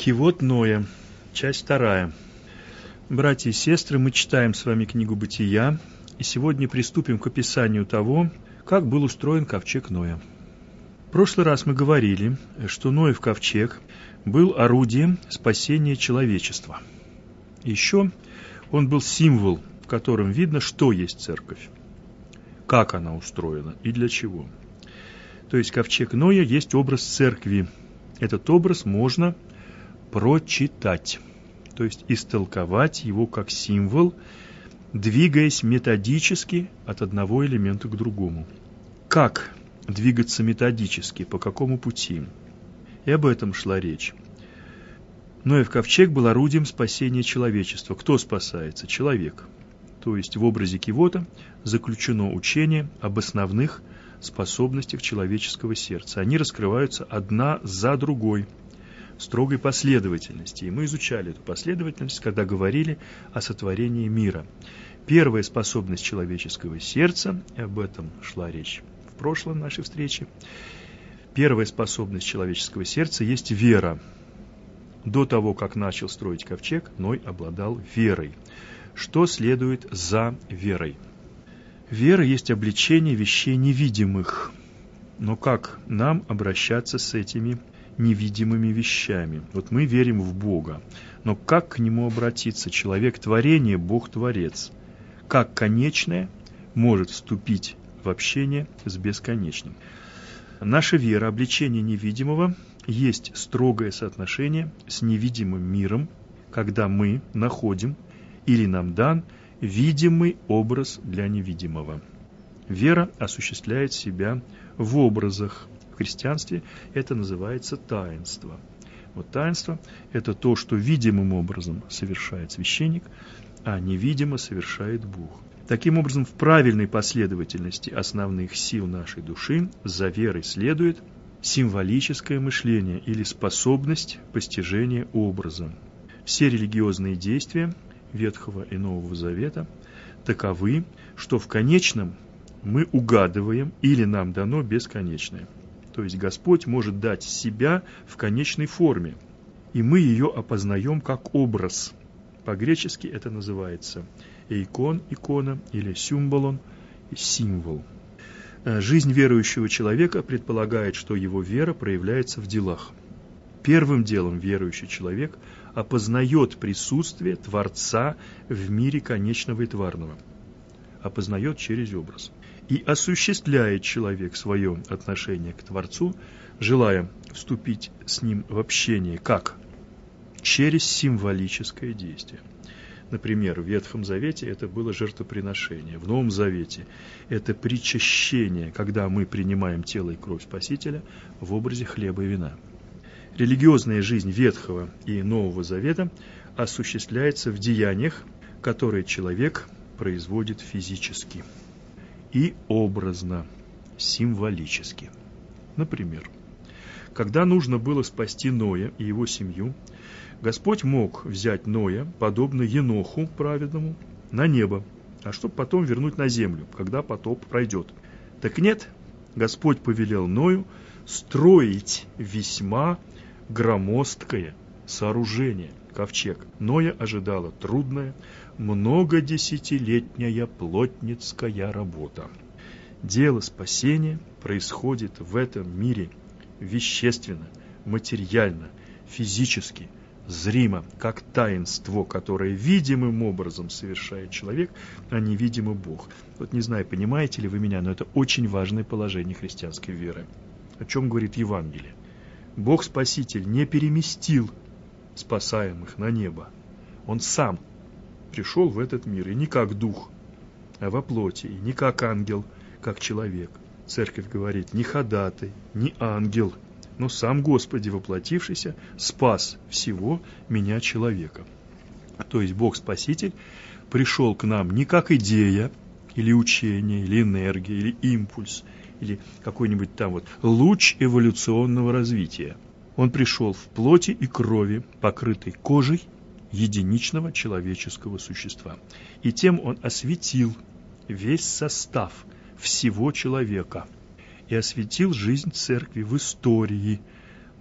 Кивот Ноя, часть 2. Братья и сестры, мы читаем с вами книгу Бытия, и сегодня приступим к описанию того, как был устроен ковчег Ноя. В прошлый раз мы говорили, что Ноев ковчег был орудием спасения человечества. Еще он был символ, в котором видно, что есть церковь, как она устроена и для чего. То есть ковчег Ноя есть образ церкви. Этот образ можно прочитать, то есть истолковать его как символ, двигаясь методически от одного элемента к другому. Как двигаться методически, по какому пути? И об этом шла речь. Ноев ковчег был орудием спасения человечества. Кто спасается? Человек. То есть в образе кивота заключено учение об основных способностях человеческого сердца. Они раскрываются одна за другой в строгой последовательности. И мы изучали эту последовательность, когда говорили о сотворении мира. Первая способность человеческого сердца, и об этом шла речь в прошлой нашей встрече, первая способность человеческого сердца есть вера. До того, как начал строить ковчег, Ной обладал верой. Что следует за верой? Вера есть обличение вещей невидимых. Но как нам обращаться с этими невидимыми вещами? Вот мы верим в Бога, но как к Нему обратиться? Человек творение, Бог творец. Как конечное может вступить в общение с бесконечным? Наша вера, обличение невидимого, есть строгое соотношение с невидимым миром, когда мы находим или нам дан видимый образ для невидимого. Вера осуществляет себя в образах. В христианстве это называется таинство. Вот таинство – это то, что видимым образом совершает священник, а невидимо совершает Бог. Таким образом, в правильной последовательности основных сил нашей души за верой следует символическое мышление или способность постижения образа. Все религиозные действия Ветхого и Нового Завета таковы, что в конечном мы угадываем или нам дано бесконечное. То есть Господь может дать себя в конечной форме, и мы ее опознаем как образ. По-гречески это называется эйкон, икона, или символон, символ. Жизнь верующего человека предполагает, что его вера проявляется в делах. Первым делом верующий человек опознает присутствие Творца в мире конечного и тварного. Опознает через образ. И осуществляет человек свое отношение к Творцу, желая вступить с Ним в общение, как? Через символическое действие. Например, в Ветхом Завете это было жертвоприношение, в Новом Завете это причащение, когда мы принимаем тело и кровь Спасителя в образе хлеба и вина. Религиозная жизнь Ветхого и Нового Завета осуществляется в деяниях, которые человек производит физически и образно, символически. Например, когда нужно было спасти Ноя и его семью, Господь мог взять Ноя, подобно Еноху праведному, на небо, а чтобы потом вернуть на землю, когда потоп пройдет. Так нет, Господь повелел Ною строить весьма громоздкое сооружение, ковчег. Ноя ожидала трудная, многодесятилетняя плотницкая работа. Дело спасения происходит в этом мире вещественно, материально, физически, зримо, как таинство, которое видимым образом совершает человек, а невидимый Бог. Вот не знаю, понимаете ли вы меня, но это очень важное положение христианской веры. О чем говорит Евангелие? Бог-Спаситель не переместил спасаемых на небо. Он сам пришел в этот мир, и не как дух, а во плоти, и не как ангел, как человек. Церковь говорит, не ходатай, не ангел, но сам Господи воплотившийся спас всего меня, человека. То есть Бог-Спаситель пришел к нам не как идея, или учение, или энергия, или импульс, или какой-нибудь там вот луч эволюционного развития. Он пришел в плоти и крови, покрытой кожей единичного человеческого существа. И тем он осветил весь состав всего человека и осветил жизнь церкви в истории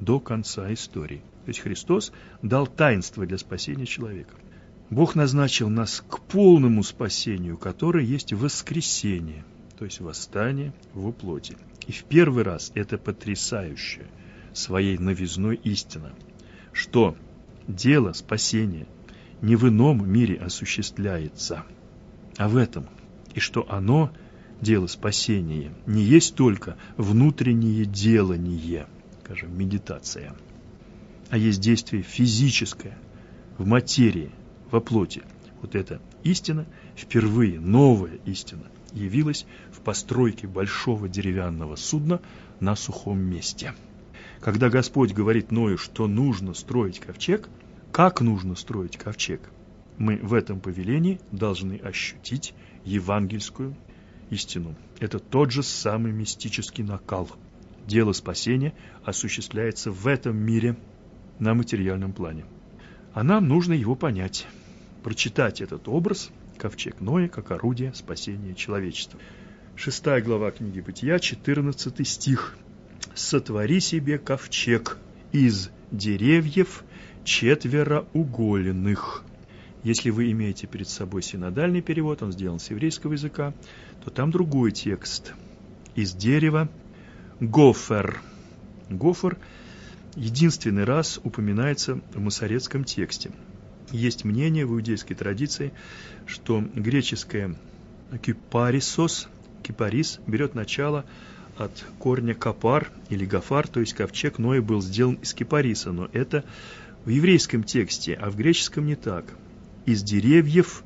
до конца истории. То есть Христос дал таинство для спасения человека. Бог назначил нас к полному спасению, которое есть воскресение, то есть восстание во плоти. И в первый раз это потрясающая своей новизной истина, что дело спасения не в ином мире осуществляется, а в этом, и что оно, дело спасения, не есть только внутреннее делание, скажем, медитация, а есть действие физическое, в материи, во плоти. Вот эта истина, впервые новая истина, явилась в постройке большого деревянного судна на сухом месте. Когда Господь говорит Ною, что нужно строить ковчег, как нужно строить ковчег, мы в этом повелении должны ощутить евангельскую истину. Это тот же самый мистический накал. Дело спасения осуществляется в этом мире на материальном плане. А нам нужно его понять, прочитать этот образ, ковчег Ноя, как орудие спасения человечества. 6 глава книги Бытия, 14 стих. «Сотвори себе ковчег из деревьев четвероугольных». Если вы имеете перед собой синодальный перевод, он сделан с еврейского языка, то там другой текст. Из дерева гофер. Гофер единственный раз упоминается в масоретском тексте. Есть мнение в иудейской традиции, что греческое кипарисос, кипарис, берет начало от корня капар или гафар, то есть ковчег Ноя был сделан из кипариса, но это в еврейском тексте, а в греческом не так. Из деревьев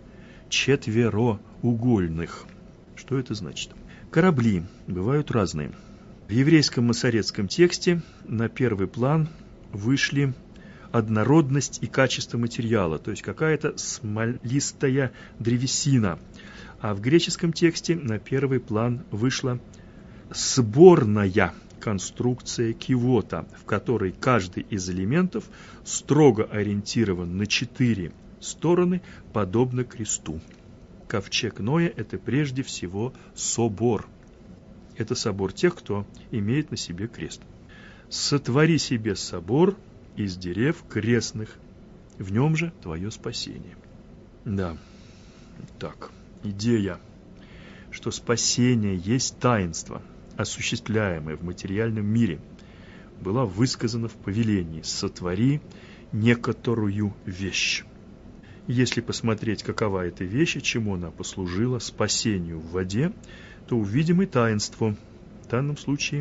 четвероугольных. Что это значит? Корабли бывают разные. В еврейском масоретском тексте на первый план вышли однородность и качество материала, то есть какая-то смолистая древесина. А в греческом тексте на первый план вышла сборная конструкция кивота, в которой каждый из элементов строго ориентирован на 4 стороны, подобно кресту. Ковчег Ноя – это прежде всего собор. Это собор тех, кто имеет на себе крест. «Сотвори себе собор из дерев крестных, в нем же твое спасение». Да, так, идея, что спасение есть таинство, осуществляемое в материальном мире, была высказана в повелении «сотвори некоторую вещь». Если посмотреть, какова эта вещь и чему она послужила, спасению в воде, то увидим и таинство. В данном случае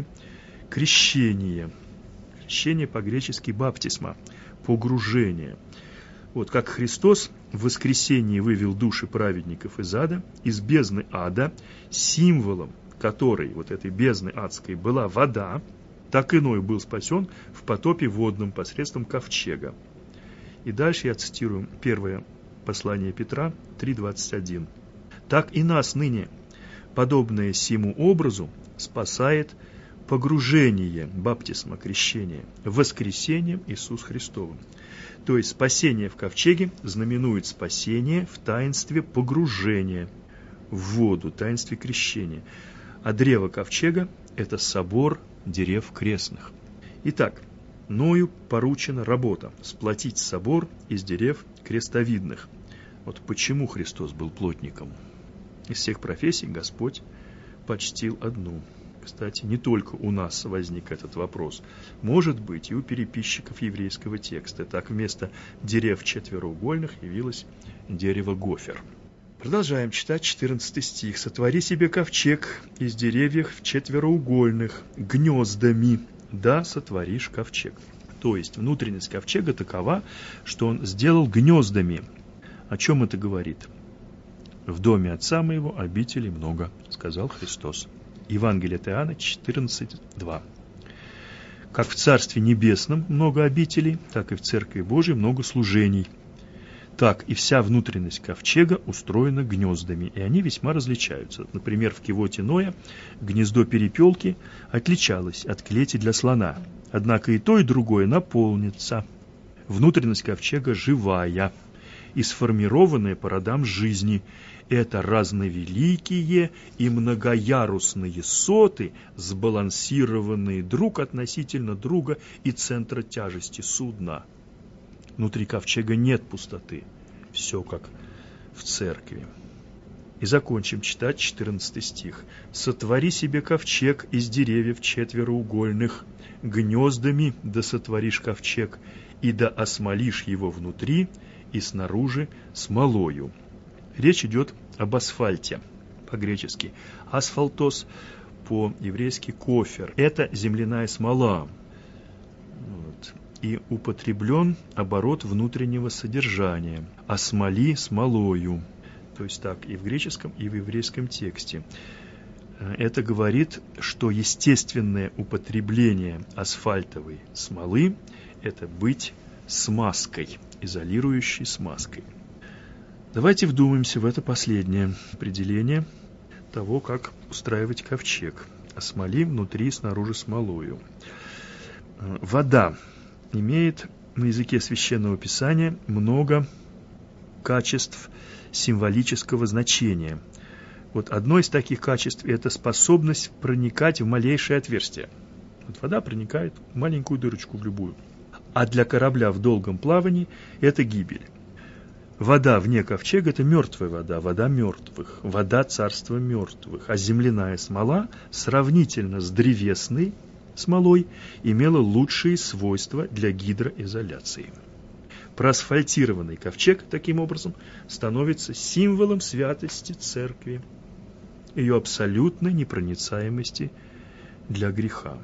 крещение. Крещение по-гречески баптисма, погружение. Вот как Христос в воскресении вывел души праведников из ада, из бездны ада, символом которой, вот этой бездны адской, была вода, так и Ной был спасен в потопе водном посредством ковчега. И дальше я цитирую первое послание Петра 3:21. «Так и нас ныне, подобное сему образу, спасает погружение, баптисма, крещение, воскресением Иисус Христовым». То есть спасение в ковчеге знаменует спасение в таинстве погружения в воду, таинстве крещения. А древо ковчега – это собор дерев крестных. Итак, Ною поручена работа – сплотить собор из дерев крестовидных. Вот почему Христос был плотником. Из всех профессий Господь почтил одну. Кстати, не только у нас возник этот вопрос. Может быть, и у переписчиков еврейского текста. Так, вместо дерев четвероугольных явилось дерево гофер. Продолжаем читать 14 стих. «Сотвори себе ковчег из деревьев четвероугольных, гнездами, да сотворишь ковчег». То есть внутренность ковчега такова, что он сделал гнездами. О чем это говорит? «В доме Отца моего обителей много», сказал Христос. Евангелие от Иоанна 14:2. Как в Царстве Небесном много обителей, так и в Церкви Божией много служений. Так и вся внутренность ковчега устроена гнездами, и они весьма различаются. Например, в кивоте Ноя гнездо перепелки отличалось от клети для слона. Однако и то, и другое наполнится. Внутренность ковчега живая. и сформированное по родам жизни. Это разновеликие и многоярусные соты, сбалансированные друг относительно друга и центра тяжести судна. Внутри ковчега нет пустоты. Все как в церкви. И закончим читать 14 стих. «Сотвори себе ковчег из деревьев четвероугольных, гнездами да сотворишь ковчег, и да осмолишь его внутри и снаружи смолою». Речь идет об асфальте, по-гречески асфалтос, по-еврейски кофер. Это земляная смола. И употреблен оборот внутреннего содержания. Осмоли смолою. То есть так и в греческом, и в еврейском тексте. Это говорит, что естественное употребление асфальтовой смолы – это быть смазкой, изолирующей смазкой. Давайте вдумаемся в это последнее определение того, как устраивать ковчег. Осмоли внутри и снаружи смолою. Вода имеет на языке Священного Писания много качеств символического значения. Вот одно из таких качеств – это способность проникать в малейшее отверстие. Вот вода проникает в маленькую дырочку в любую. А для корабля в долгом плавании – это гибель. Вода вне ковчега – это мертвая вода, вода мертвых, вода царства мертвых. А земляная смола сравнительно с древесной смолой имела лучшие свойства для гидроизоляции. Проасфальтированный ковчег, таким образом, становится символом святости церкви, ее абсолютной непроницаемости для греха.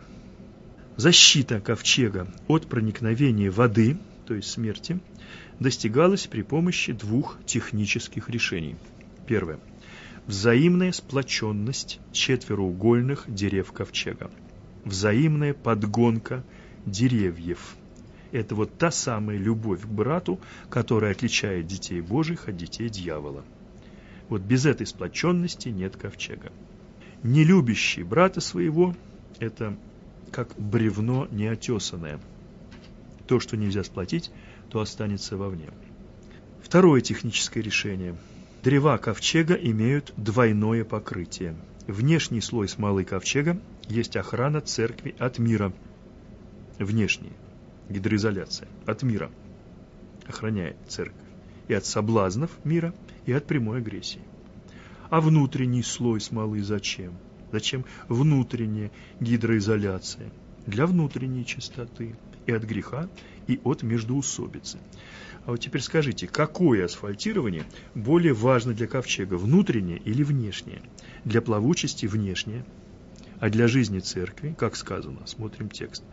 Защита ковчега от проникновения воды, то есть смерти, достигалась при помощи двух технических решений. Первое. Взаимная сплоченность четвероугольных дерев ковчега. Взаимная подгонка деревьев. Это вот та самая любовь к брату, которая отличает детей Божьих от детей дьявола. Вот без этой сплоченности нет ковчега. Нелюбящий брата своего – это как бревно неотесанное. То, что нельзя сплотить, то останется вовне. Второе техническое решение. Древа ковчега имеют двойное покрытие. Внешний слой смолы ковчега есть охрана церкви от мира. Внешний. Гидроизоляция от мира охраняет церковь и от соблазнов мира, и от прямой агрессии. А внутренний слой смолы зачем? Зачем внутренняя гидроизоляция? Для внутренней чистоты и от греха, и от междоусобицы. А вот теперь скажите, какое асфальтирование более важно для ковчега, внутреннее или внешнее? Для плавучести внешнее, а для жизни церкви, как сказано, смотрим текст,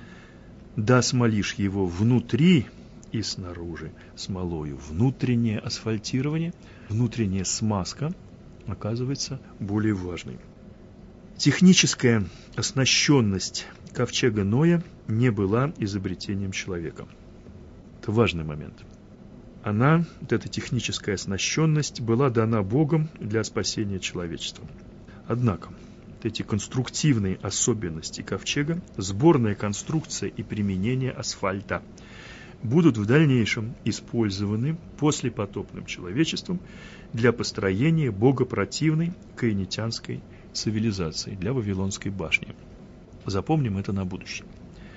да смолишь его внутри и снаружи смолою. Внутреннее асфальтирование, внутренняя смазка оказывается более важной. Техническая оснащенность ковчега Ноя не была изобретением человека. Это важный момент. Эта техническая оснащенность, была дана Богом для спасения человечества. Однако, эти конструктивные особенности ковчега, сборная конструкция и применение асфальта будут в дальнейшем использованы послепотопным человечеством для построения богопротивной каинитянской цивилизации, для Вавилонской башни. Запомним это на будущее.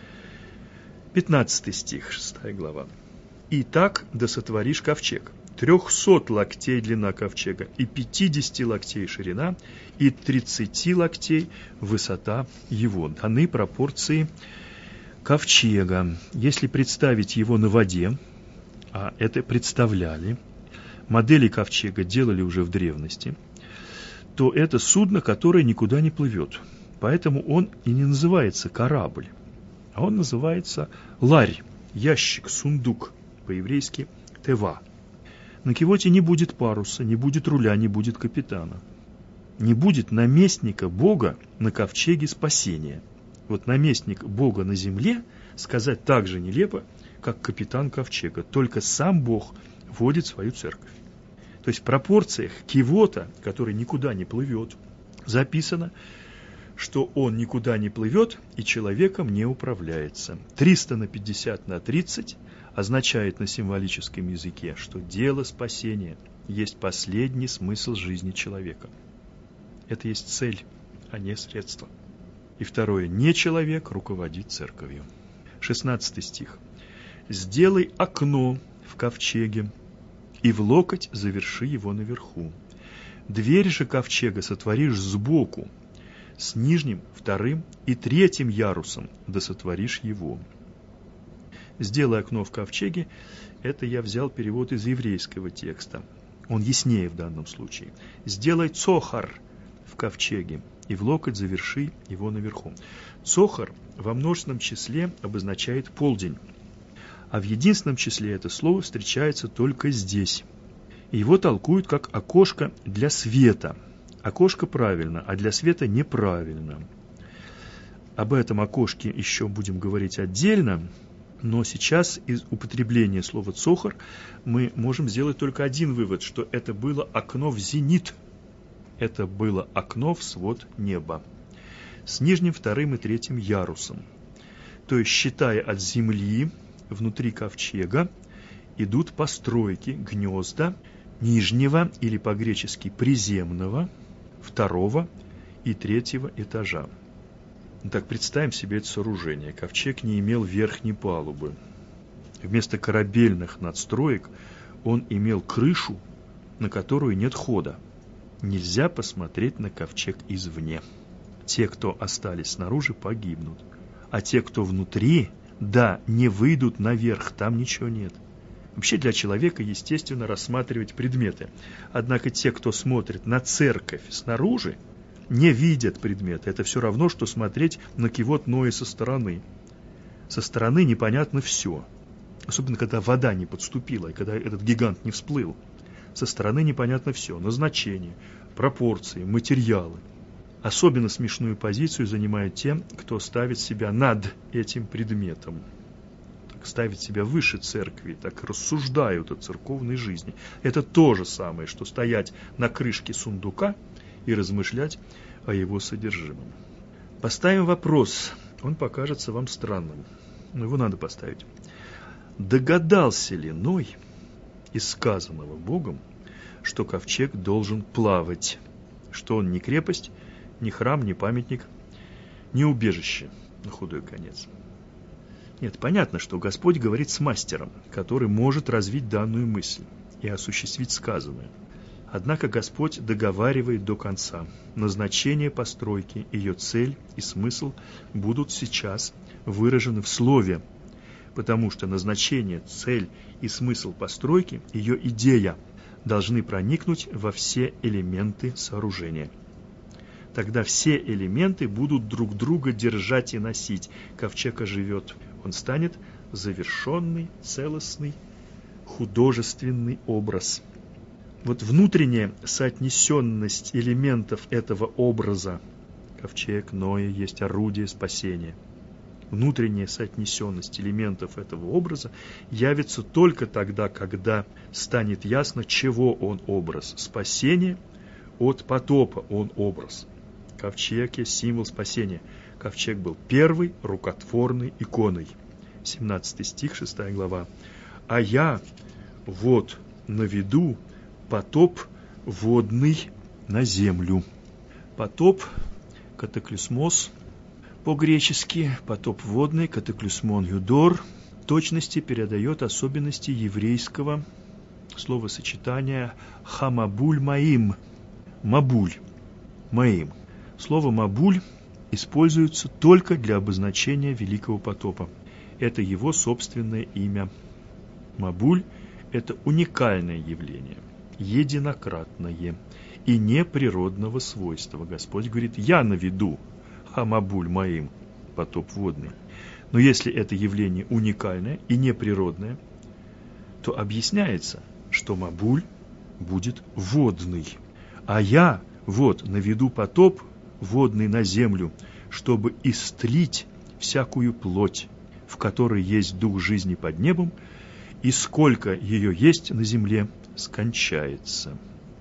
15 стих, 6 глава. «Итак, да сотворишь ковчег. 300 локтей длина ковчега, и 50 локтей ширина, и 30 локтей высота его». Даны пропорции ковчега. Если представить его на воде, а это представляли, модели ковчега делали уже в древности, то это судно, которое никуда не плывет. Поэтому он и не называется корабль, а он называется ларь, ящик, сундук, по-еврейски тева. На кивоте не будет паруса, не будет руля, не будет капитана. Не будет наместника Бога на ковчеге спасения. Вот наместник Бога на земле сказать так же нелепо, как капитан ковчега. Только сам Бог водит свою церковь. То есть в пропорциях кивота, который никуда не плывет, записано, что он никуда не плывет и человеком не управляется. 300 на 50 на 30, означает на символическом языке, что дело спасения есть последний смысл жизни человека. Это есть цель, а не средство. И второе, не человек руководит церковью. 16 стих. «Сделай окно в ковчеге, и в локоть заверши его наверху. Дверь же ковчега сотворишь сбоку, с нижним, вторым и третьим ярусом, да сотворишь его». «Сделай окно в ковчеге» — это я взял перевод из еврейского текста. Он яснее в данном случае. «Сделай цохар в ковчеге, и в локоть заверши его наверху». Цохар во множественном числе обозначает полдень, а в единственном числе это слово встречается только здесь. Его толкуют как окошко для света. Окошко правильно, а для света неправильно. Об этом окошке еще будем говорить отдельно, но сейчас из употребления слова «цохар» мы можем сделать только один вывод, что это было окно в зенит. Это было окно в свод неба с нижним, вторым и третьим ярусом. То есть, считая от земли, внутри ковчега идут постройки, гнезда нижнего или по-гречески приземного, второго и третьего этажа. Так представим себе это сооружение. Ковчег не имел верхней палубы. Вместо корабельных надстроек он имел крышу, на которую нет хода. Нельзя посмотреть на ковчег извне. Те, кто остались снаружи, погибнут. А те, кто внутри, да, не выйдут наверх, там ничего нет. Вообще для человека естественно рассматривать предметы. Однако те, кто смотрит на церковь снаружи, не видят предметы. Это все равно, что смотреть на кивот Ноя со стороны. Со стороны непонятно все. Особенно, когда вода не подступила, и когда этот гигант не всплыл. Со стороны непонятно все. Назначение, пропорции, материалы. Особенно смешную позицию занимают те, кто ставит себя над этим предметом. Так ставит себя выше церкви, так рассуждают о церковной жизни. Это то же самое, что стоять на крышке сундука и размышлять о его содержимом. Поставим вопрос, он покажется вам странным, но его надо поставить. Догадался ли Ной из сказанного Богом, что ковчег должен плавать, что он не крепость, ни храм, ни памятник, ни убежище, на худой конец? Нет, понятно, что Господь говорит с мастером, который может развить данную мысль и осуществить сказанное. Однако Господь договаривает до конца. Назначение постройки, ее цель и смысл будут сейчас выражены в слове, потому что назначение, цель и смысл постройки, ее идея, должны проникнуть во все элементы сооружения. Тогда все элементы будут друг друга держать и носить. Ковчег оживет. Он станет завершенный, целостный, художественный образ. Вот внутренняя соотнесенность элементов этого образа, ковчег Ноя есть орудие спасения. Внутренняя соотнесенность элементов этого образа явится только тогда, когда станет ясно, чего он образ. Спасение от потопа он образ. Ковчег есть символ спасения. Ковчег был первой рукотворной иконой. 17 стих, 6 глава. «А я вот наведу потоп водный на землю». Потоп, катаклисмос, по-гречески потоп водный, катаклисмон юдор, в точности передает особенности еврейского словосочетания хамабуль маим. Мабуль, маим. Слово мабуль используется только для обозначения Великого потопа. Это его собственное имя. Мабуль – это уникальное явление, единократное и неприродного свойства. Господь говорит: «Я наведу хамабуль моим», потоп водный. Но если это явление уникальное и неприродное, то объясняется, что мабуль будет водный. А я вот наведу потоп водный на землю, чтобы истлить всякую плоть, в которой есть дух жизни под небом, и сколько ее есть на земле, скончается.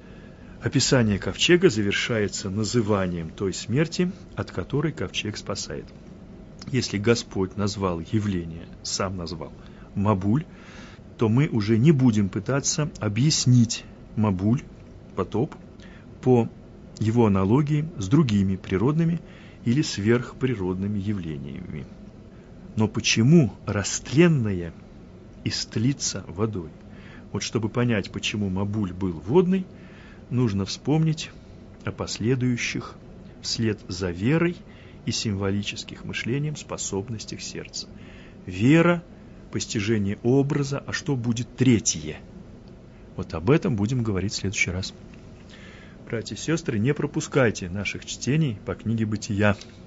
Описание ковчега завершается называнием той смерти, от которой ковчег спасает. Если Господь назвал явление, сам назвал мабуль, то мы уже не будем пытаться объяснить Мабуль, потоп, по его аналогии с другими природными или сверхприродными явлениями. Но почему растленное истлится водой? Вот чтобы понять, почему Мабуль был водный, нужно вспомнить о последующих вслед за верой и символических мышлением способностях сердца. Вера, постижение образа, а что будет третье? Вот об этом будем говорить в следующий раз. Братья и сестры, не пропускайте наших чтений по книге «Бытия».